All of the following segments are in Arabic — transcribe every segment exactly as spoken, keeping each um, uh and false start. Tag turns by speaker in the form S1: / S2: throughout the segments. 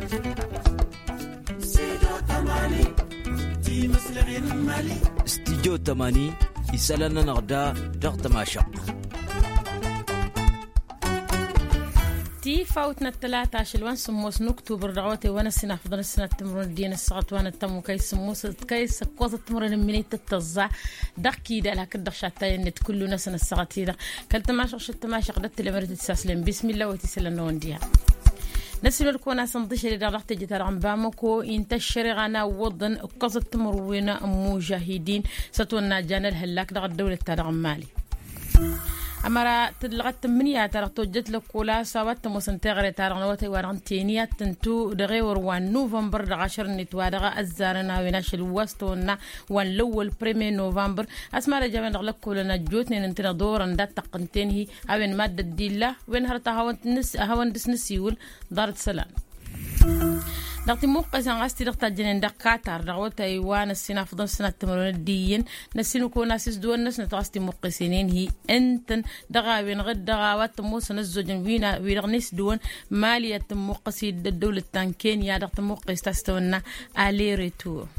S1: استديو تماني يسالنا نغدا دغت ماشق
S2: تي فوتنا الثلاثة شلوان سموس نكتوبر دعوتي وانا السنة فضل السنة تمرون الدين الساعات وانا التمو كي سموس كي سكوز التمرون مني تتزع دقي ده لك الدخش حتى ينت كل ناس الساعات هذا كلت ماشق شت ماشق دت اللي مرت تسلم بسم الله وتسلم ونديها نسل الكون أصندش اللي رحت جتار عم بامكو ينتشر غنا وضن قصة تمروين مجاهدين ستونا جانل هلاك دغ الدولة ترى مالي أمرا تلغت منيا ترى توجد لك كولا سوات مسنتغري ترى نوتي ورانتينيا تنتو دغي وروان نوفمبر عشر نتوارغ الزارنا ويناش الوستونا وان لول بريمي نوفمبر اسمع رجعنا نغلق كلنا جوتني ننتنا دورا دا تقنتين هي اوين مادة ديلا وين هرتا هاون نس هاون دس نسيول دار السلام دقتي موقع غاستي دقتا جنين دق كاتار دغو تايوان السنة فضل سنة تمرون الدين نسينو كو ناسيس دول ناس نتغاستي موقع سنين هي انتن دغا وين غد دغاوات موسى نزوجن وينا ويرغنيس دون مالية موقع سيد الدولة تانكين يا دقت موقع استستونا الي ريتور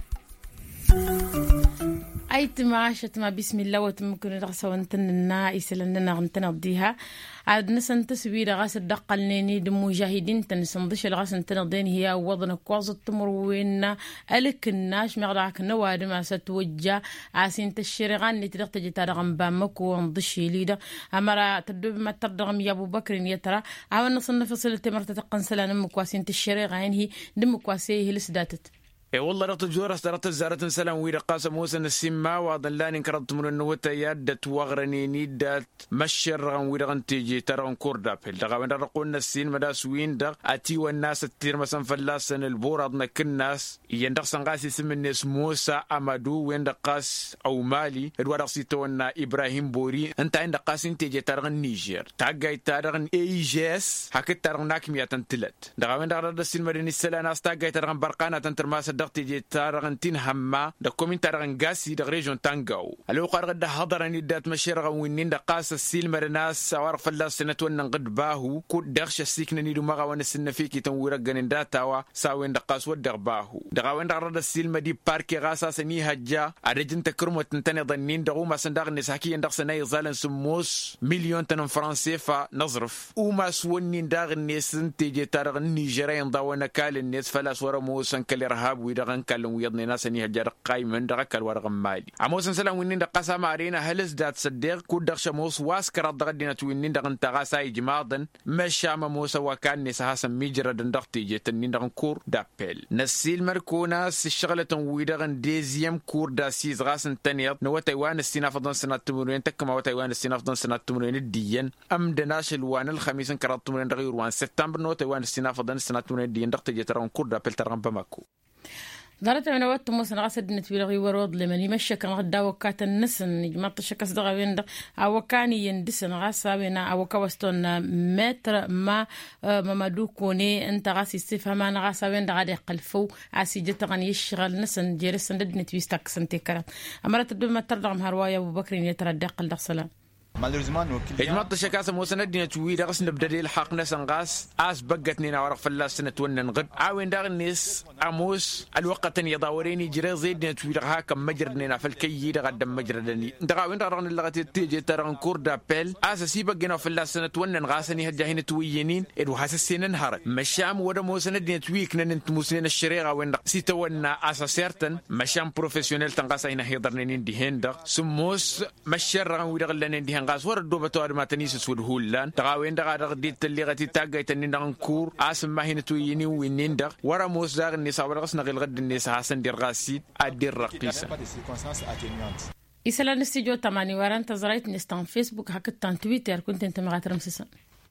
S2: أيت معاشة ما بسم الله وتمكن رغسة وانتنا يسلننا غنتنا ضيها عاد نسن تسوير غاس الدقلنيني دمجاهدين تنسندش الغاس انتنا هي وضن كواز التمر وين ألك الناش مغرعك نواد ما ستوجه عاسين تشرغان اللي تدق تجي ترغم بامك وانضشي ليدا أمرا تدب ما ترغم يا أبو بكر يترى عاون نصنف فصل تمر تتقن سلان مكواسين تشرغان هي دم كواسيه لسداتت
S3: اي والله رت جورة رت زارة سلام ويرا قاسم موسى السما وضلاني كرت من النوتة يادت وغرني نيدات مشر غن ويرا غن تيجي ترى كوردا بيل دغا وين رقولنا السين مداس وين دغ اتي والناس التير مثلا فلاسن البورضنا كناس يندق سنغاسي سم الناس موسى امادو وين دقاس او مالي ادوار سيتونا ابراهيم بوري انت عندك قاسين تيجي ترى النيجر تاغاي ترى اي جيس حكيت ترى ناكميا تنتلت دغا وين رد السين مدني السلا ناس تاغاي ترى برقانه تنترماس دقتي جي تارغنتين هما دا كومين تارغنغاسي دا ريجون تانغاو الو قارغ دا حضرني دات مشيرغ وينين دا قاس السيل مرناس سوار فلاس سنتون نقد باهو كود دغش سيكنني دو مغا ون سنفيكي تنويرغن داتاوا ساوين دا قاس ود باهو دا وين دا رد السيل مدي باركي غاسا سني هجا ادجن تكرمو تنتني ظنين دا ما سندغ نساكي اندغ سناي زالن سموس مليون تن فرنسي فا نظرف وما سونين داغ الناس تيجي تارغ نيجيريان داونا كال الناس فلاس ورا موسن كل رهاب ويدا كلم ويضني ناس اني هجر قايمن دغكل ورغم مالي عموس سلام وين دقسا مارينا هلس دات صديق كود دغش موس واسكر دغدينا توين دغ انت غاساي جماضن مشى موسى وكان نسا حسن ميجر دندختي جتن دغ كور دابل نسيل مركونا الشغله ويدغن ديزيام كور داسيز غاسن تنيط نو تايوان السنه فضل سنه تمرين تكما تايوان السنه فضل سنه تمرين الدين ام دناش الوان الخميس كرات تمرين دغ وان سبتمبر نو تايوان السنه فضل سنه تمرين الدين دغتي جترون كور دابل ترغم بماكو دارت من وقت موسى غاسد نتبيلغي ورود لمن يمشي كان غدا وكات النسن جماعه شكس دغا وين او كان يندسن غاسا بينا او كوستون متر ما مامادو كوني انت غاسي استفهام غاسا وين غادي قلفو عسي جت غني يشغل نسن جيرس ند نتويستك سنتي كرا امرت بما ترضم هروايا ابو بكر يتردى قل دخسلا هجمت شكاسة موسى ندينا تويدا غس نبدأ الحق ناس نغاس أس بقتني نعرف فلاس سنة ون نغد عاون داغ الناس أموس الوقت يضاوريني جري زيدنا تويدا هاك مجردنا في الكي دغد مجردني دغاوين رغن اللغة تيجي ترغن كوردا بيل أس سيبقنا فلاس سنة ون نغاسني هجاهين تويينين إدو حاسسين نهار مشام ودا موسى ندينا تويكنا ننت موسين الشريعة وين سيتونا أساسيرتن مشام بروفيسيونيل تنغاسين هيدرنين دهين دغ سموس مشر رغن ويدغ لنا دهين غاس ورد دوبة توار ما تنيس ودهولان تغاوين دغا دغدي تلي غتي تاغاي تنين دغن كور اسم ما هنا تويني وينين دغ ورا موس دغ النساء ورغس نغل غد النساء حسن دير غاسيد ادير رقيسه
S2: يسلا نستيجو تماني وران تزرايت نستان فيسبوك هكتان تويتر كنت انت مغاتر مسسن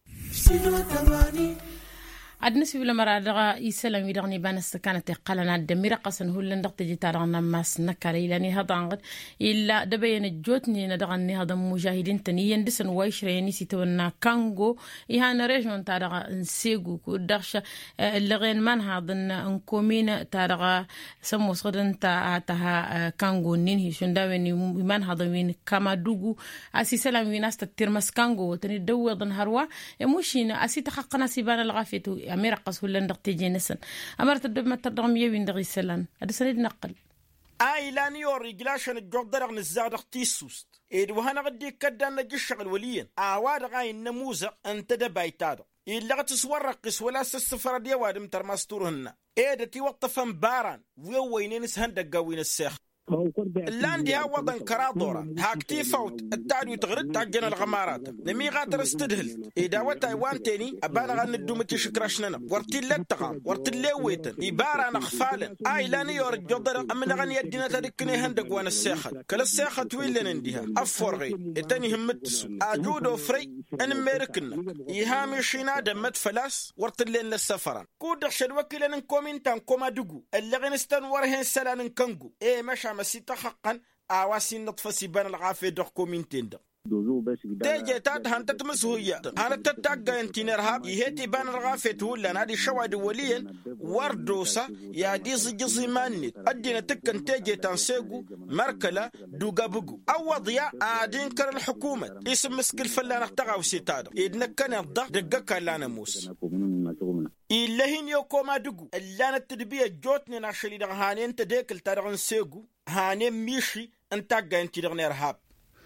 S2: أدنسي ولا مرة دغا يسلم يدغني بان السكانة قالنا الدميرة قصن هو اللي ندقت جتارنا ماس نكري لاني هذا عنقد إلا دبين الجوتني ندغني هذا مجاهدين تانيين دسن وايشريني سيتونا كانغو إيهان ريجون تارغا نسيقو كودغش اللي غين من هذا نكومين تارغا سمو صدن تاها كانغو نينهي شنداويني من هذا وين كما دوغو أسي سلام ويناس تترمس كانغو تاني دو ضن هروا يموشين أسي تحقنا سيبان الغافيتو أمير قص ولا ندقتي جنسن أمرت الدب ما تردغم يوين دغي سلان هذا سند نقل
S4: اي لا نيوري جلاشن الجودر نزاد تيسوست ايد وهنا غدي كدان نجشغل وليا اواد غاي النموذج انت دبايتاد إلا تسورقس ولا سسفر دي وادم ترماستورهن ايد تي وطفن باران ويوينين سهندق قوين السيخ اللاندي ها وضن كرادورة هاكتي فوت التعدو تغرد تاجن الغمارات لمي غاتر استدهل إذا وتا وان تاني أبانا غان الدومتي شكراشننا ورتي اللتقام ورتي الليويتن إبارا نخفالا آي لاني يورج جدر أمنا غان يدينا تدكني هندق وان السيخة كلا السيخة تويلن انديها أفورغي إتاني همتسو أجودو فري أن ميركنا إيهامي شينا دمت فلاس ورتي اللين للسفران كودر شدوكي لنن كومنتان كوما دوغو اللي غنستان ورهن سلان كنغو إيه مشا مسيطة حقا أواسين نطفى سيبان الغافي دوخ كومينتين دا تيجي تاد هانتا تمسوية هانا تتاقا انتينير هاب يهيتي بان الغافي تولان هادي شواد وليين وردوسا يا ديزي جزي ماني أدينا تكن تيجي تنسيقو مركلا دوغا بقو أو ضياء آدين كر الحكومة اسم مسكل فلان اختغاو سيتادو إدنا كان يضح دقاكا لانا موس إلهين يوكو ما دقو اللانا التدبية جوتني ناشلي دغ هانين تديكل تارغن سيقو هانين ميشي انتاقا انتي دغنير هاب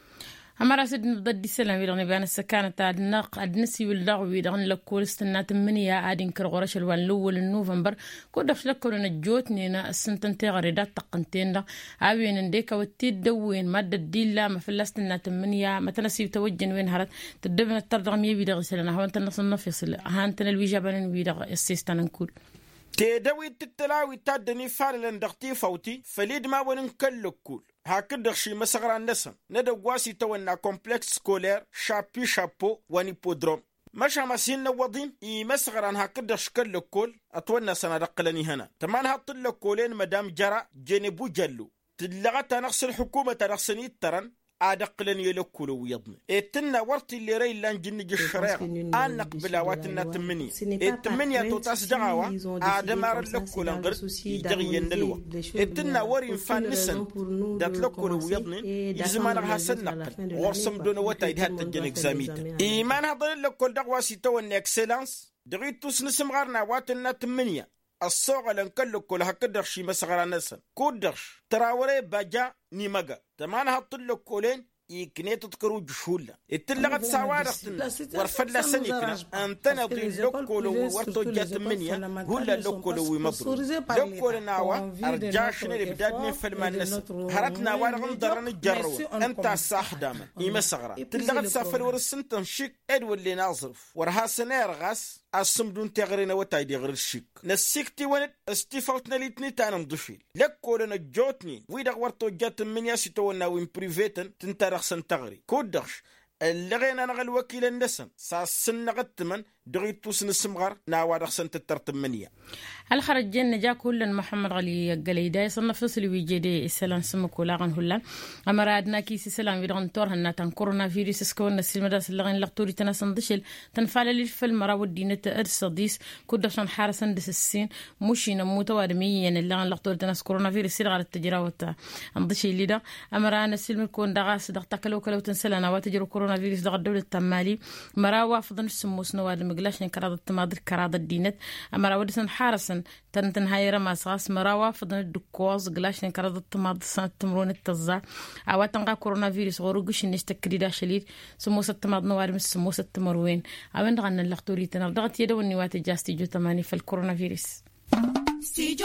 S2: أمر أسد ضد السلام يدغني بان السكانة النق النسي واللغو يدغن لكول استنات منيا عادين كرغورش الوان الأول النوفمبر كودفش لكول نجوتني نا السنتن تغريدات تقنتين دا عاوين انديكا والتيد دوين مادة ديلا ما فلستنات منيا ما تنسي توجن وين هرات تدبن التردغم يبيدغ سلنا هوانت النصن نفصل هانتن الويجابان ويدغ السيستان نكول
S4: تيدوي تتلاوي تادني فارلن دغتي فوتي فليد ما وننكل كول هكذا شي مسغران نسن ندو واسي تونا كومبلكس سكولير شابي شابو واني بودروم مشا مسين وضين اي مسغران هكذا شكل الكل اتونا سنة دقلني هنا تمان هطل الكولين مدام جرى جنبو جلو تلغتا نقص الحكومة نقصني الترن أدقلن يلكلو ويضن إتنا ورتي اللي ري لان جنج الشريق أنا قبلا واتنا تمني التمنية توتاس دعوة آدم أرلكو لنغر يدغين نلوى إتنا ورين فان نسن دات لكلو ويضن يزمان غاسن نقل ورسم دون وطايد هات الجنك زاميتا إيمان هضل لكل دعوة سيتوان إكسلانس دغيتوس نسم غارنا واتنا تمنية الصوغة لنكلو كل هكذا شي مسغرا نسن كودرش تراوري باجا نيماغا تمان هطلو كولين يكني تذكروا جشولا التلغت سوارختنا ورفلا سنكنا أنتنا ضي لوكولو ورطو جات منيا قولا لوكولو ومضرو لوكولو ناوا أرجاشنا لبدادني فلمان نسن هرتنا وارغن دران الجروا أنت الساح داما إيما صغرا تلغت سافل ورسنتن شيك أدو اللي ناظرف ورها سنير غاس الصمدون تغرينا وتايدي غير الشيك نسيكتي ونت استيفوتنا ليتني تانا مضفيل لكولو نجوتني ويدا ورطو جات منيا سيتونا وين بريفيتن تنترخ سنتغري كودش اللي غينا نغل وكيل النسم ساسن غتمن دغيتوس نسمغر ناوار سنت الترتمنية
S2: هل خرج جنة جا كل محمد علي قليدا يصنف فصل ويجدي السلام سمك ولاغن هلا أمرادنا كيس سلام يدغن تور هنا تن كورونا فيروس سكون نسل مدرس اللغين لقطوري تناسندشل تنفعل للفيلم مراود دينة أرصديس كودشان حارسن دس السين مشي نموت وادميا اللغين لقطوري تناس كورونا فيروس سير على التجراوة اندشي ليدا أمرانا سلم كون دغاس دغ تكلو كلو تنسلنا واتجرو كورونا فيروس دغ الدولة التمالي مرا وافضن السموس نواد مقلاش نكراد التمادر كراد الدينة أمرا ودسن حارسن تنتن هايرا ماسغاس مراوا فضن الدكوز قلاش نكراد التمادر سنة تمرون التزا أواتن غا كورونا فيروس غروقش نشتكريدا شليد سموس التماد نوار مس سموس التمروين أوين غانا اللغتوري تنردغت يدو النواتي جاستي جو تماني في الكورونا فيروس
S5: ستيجو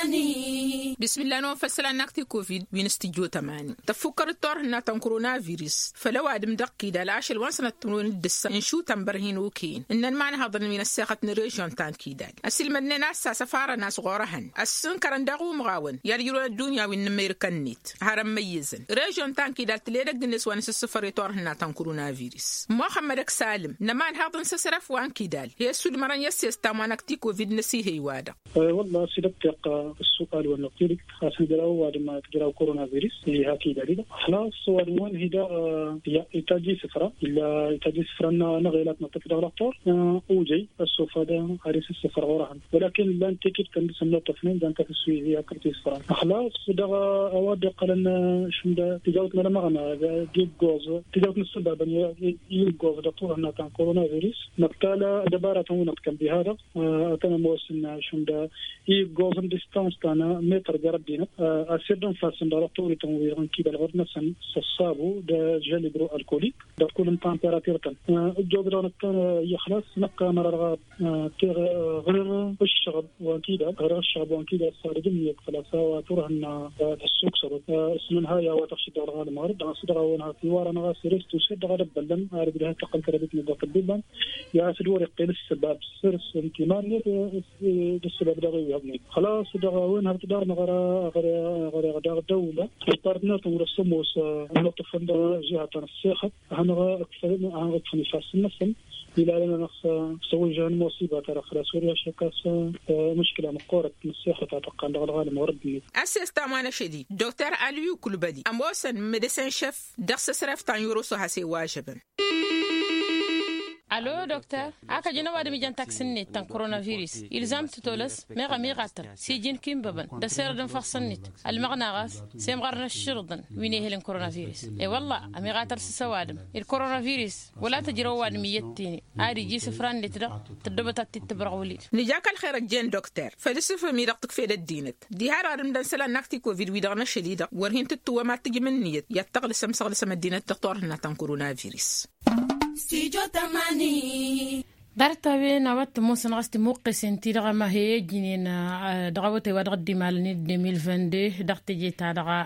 S5: تماني
S6: بسم الله نو فسلا نكتي كوفيد وين ستيجو تماني تفكر الطور هنا تن كورونا فيروس فلو ادم دقي دا لاش الوان سنه تمرون الدس انشو تنبرهين وكين ان المعنى هذا من الساقه نريجون تان كيدال اسل من ناس سفاره ناس غورهن السن كرندغو مغاون يريرو الدنيا وين ميركنيت هرم ميزن ريجون تان كيدال تليدك دنس وان السفر طور هنا تن كورونا فيروس محمد سالم نمان هذا سسرف وان كيدال هي سول مرن يسيس تمانكتي كوفيد نسي هي وادا
S7: والله الله سيدتق السؤال والنقطيرك خاصة جراو وادما جراو كورونا فيروس اللي هاكي دليل خلاص وادوان هدا يتاجي سفرة إلا يتاجي سفرنا نغيلات نطفي دغلطور أوجي السوف هذا عريس السفر وراهن ولكن لان تيكت كان سمنا طفنين دان تفسوي هي كرتي سفرة خلاص دغا أواد قالنا شندا تجاوت لنا معنا جيب جوز تجاوت السبب أن يجيب جوز دكتور أن كان كورونا فيروس نقتال دبارة ونقتل بهذا أنا موسنا شندا يجيب جوز ديستانس تانا متر جربينا أسيرنا فاسن دكتور تنويران كيد الغرنا سن صابو ده جل برو الكوليك ده كل تمبراتير تن الجو ده نكتل يخلص نبقى مرة غير الشغب وكيدا غير الشغب وكيدا صار جميع ثلاثة وترهن السوق صار اسمها يا وتخشى الغالي مارد أصدق ونها في وارنا غاسرس تسد غالب بلن أريد لها تقل كربت نضاف البلن يا سدور يقيل السبب سرس امتنان السبب ده غير يبني خلاص ده وين هتدار نغرا غرا غرا غدا دولة اضطرنا تمرسموس نقطة فند جهة السياحة هنغا أكثر هنغا تنفاس النسم إلى أن نخ سوي جان مصيبة ترى خلاص سوريا شكاس مشكلة مقارنة السياحة تعتقد الغالي مردني.
S6: أساس تعمل شديد دكتور عليو كلبدي أموسن ميديسين شيف درس سرف تان يوروسو هسي واجبا.
S2: الو دكتور اكا جنا وادي ميجان تاكسني تان كورونا فيروس يلزم تتولس ميغا ميغاتر سيجين كيم بابن دا سيردن فخصنيت المغنا غاس سيمغرنا الشرطن ويني هيلن كورونا فيروس اي والله ميغاتر سوادم الكورونا فيروس ولا تجرو واد ميتيني ادي جي سفران لي تدا تدبت تتبرغولي
S6: نجاك الخير الجن دكتور فلسفه ميرقتك في الدينت دي هارم دان سلا نكتي كوفيد ويدغنا شديده ورهين تتو ما تجي من نيت يتغل سمسغل سم الدينت دكتور هنا تان كورونا فيروس
S5: Studio Tamani.
S2: دارتا بين وقت موسن غستي موقس انتي دغا ما هي جنين دغوتي ودغدي مالني ألفين وعشرين دغتي جيتا دغا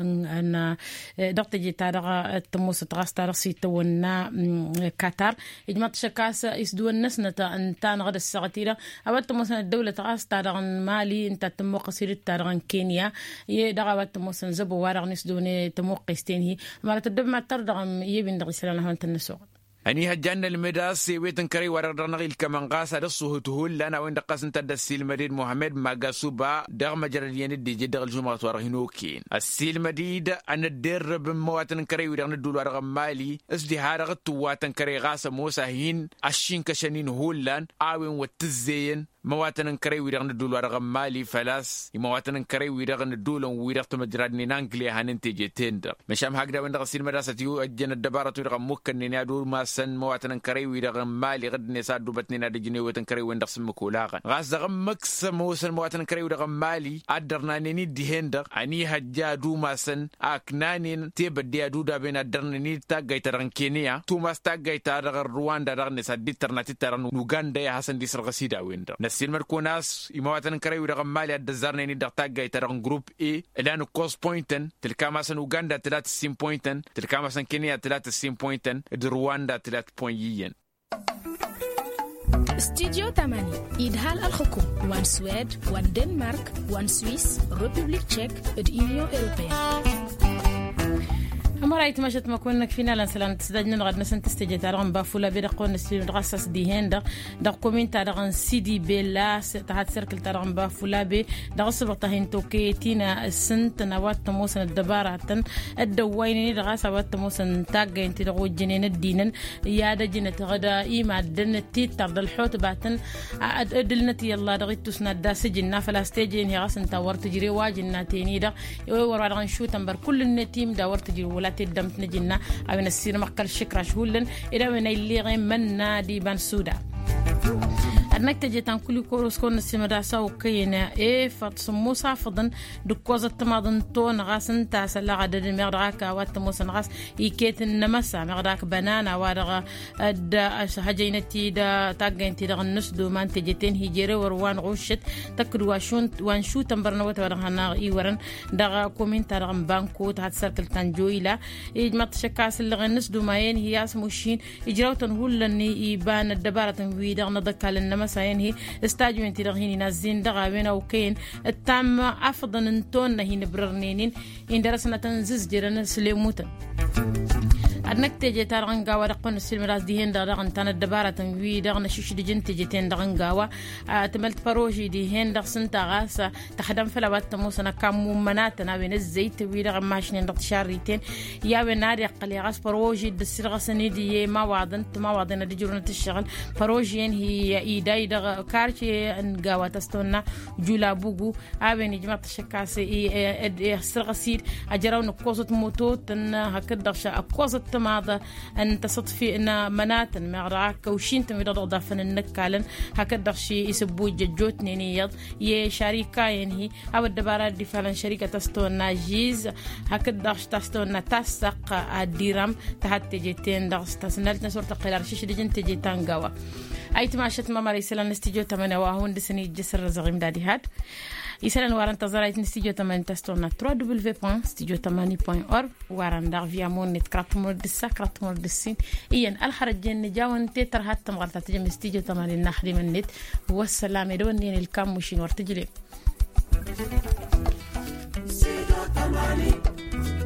S2: ان دغتي جيتا دغا تموس تغاستا رسيت ونا قطر اجمات شكاس اسدو الناس نتا انت غد السغتيره وقت موسن الدوله تغاستا دغا مالي انت تموقسير دغا كينيا ي دغا وقت موسن زبو وارغ نسدوني تموقستين هي مالت الدب ما تردغ يبين دغ سلام هانت النسوق
S3: أني هجان المدرس ويتن كري ورقنا غيل كمان قاس هذا الصهود لنا وين دقاس انت السيل مديد محمد ماجاسوبا دغ مجريين الديجي دغ الجمعة ورهنوكين السيل مديد أن الدر بمواتن كري ورقنا الدول ورق مالي ازدهار غطواتن كري غاس موسى هين عشين كشنين هولان عاوين وتزين مواتن كري ورقنا الدول ورق مالي فلاس مواتن كري ورقنا الدول ورقت مجرادني نانجلي هننتي جيتين مشام هكذا وين دغ السيل مدرسة يو أجن الدبارة ورق ممكن نيادور ما سن مواتن كري ويرغم مالي غد نساد دوبتني نادي جني وتن كري وين دقسم مكولاغن غاز دغم مكس موسن مواتن كري ويرغم مالي ادرنا ني ديهند اني حجا دو ما سن اكنانين تيبدي ادودا بين ادرنا ني تاغاي تران كينيا تو ماستاغاي تار رواندا دغ نساد دي ترناتي تران اوغندا يا حسن دي سرغسيدا ويند نسيل مركوناس مواتن كري ويرغم مالي ادزارني ني دغتاغاي تران جروب اي الان كوس بوينتن تلكا مثلا اوغندا ثلاثة وتسعين بوينتن تلكا مثلا كينيا ثلاثة وتسعين بوينتن رواندا ثلاثة بوينتين.
S8: استديو ثمانية إدهال الحكوم وان سويد وان دنمارك وان سويس ريبوبليك تشيك اليونيون أوروبية. أما رأيت مشت ما كنا فينا لنسلان تسدجنا غد نسن تستجد ترغم بافولا بيدقون نسلين رغسس ديهن دق دق كومين ترغن سيدي بيلا تحت سيركل ترغم بافولا بي دق سبطهين توكي تينا السنت نوات تموسن الدبارة الدويني رغس وات تموسن تاجين تدغو جنين الدينن يادا جنة غدا إيما دن تيتر دالحوت باتن أدلنتي الله دغيت تسنا داس جنة فلا ستيجين هي غسن تاور تجري واجنة تيني دق يوور رغن شو تنبر كل النتيم داور تجري ولا تدم تنجينا أو نسير مقال شكرا شغلن إذا من اللي غير من نادي بن سودا أنك تجي تنقلي كورس كون السمرة سوكينا إيه فتصموسا فضن دكوزة تماضن تون غاس انتا سلا عدد مغراك واتموس غاس يكيت النمسا مغراك بنانا وارغا دا هجينتي دا تاقينتي دا النسدو مان تجيتين هجيري وروان غوشت تكدو واشون وانشو تنبرنوات ورغانا إيورن دا كومين تارغن بانكو تحت سركل تنجويلا إجمات شكاس اللي غنسدو ماين هي اسموشين إجراوتن هولني إيبان الدبارة ويدا نضكا للنمسا ساين هي استاجمن ترغيني نازين دغاوين او كين التام افضل انتون هي نبررنين ان درسنا تنزز جرنا سليموت
S2: أنك تجي ترغن قاوة رقون السلم راس ديهن دغن تانا الدبارة تنوي دغن شش دجن تجي تين دغن قاوة تملت بروجي ديهن دغ سنتا غاسة تخدم فلوات تموسنا كامو مناتنا بين الزيت وي دغن ماشنين دغ شاريتين يا بنادي قلي غاس بروجي دسر غسني دي ما وعدن ما وعدنا دي جورنة الشغل بروجين هي إيداي دغ كارشي أن قاوة تستونا جولا بوغو أبني جماعة الشكاسي سرغسيد أجراون قوسة موتوت أن هكذا شا قوسة تماذا أن تصطفي أن منات مغرعك وشين تميد ضعفن النكالن هكذا شيء يسبوي جوت نينيض يه شركة ينهي أو الدبارة دي فعلا شركة تستونا جيز هكذا تستونا تسق الديرام تحت جيتين دغس تسنلت نصورة قلار شيش دجن تجيتان قوا أي تماشت ما مري سلان استيجو تمنى وهون دسني جسر زغيم دادي هاد يسألن وارن تزاريت نستيجو تمن تستونا دبليو دبليو دبليو دوت استيجو تماني دوت أورg وارن داغ فيا مون نت كراتمور دسا كراتمور دسين إيان الحرج جن جاون تتر حتى مغرطة تجمع استيجو تماني النحلي من نت والسلام يدون دين الكام وشين ورتجلي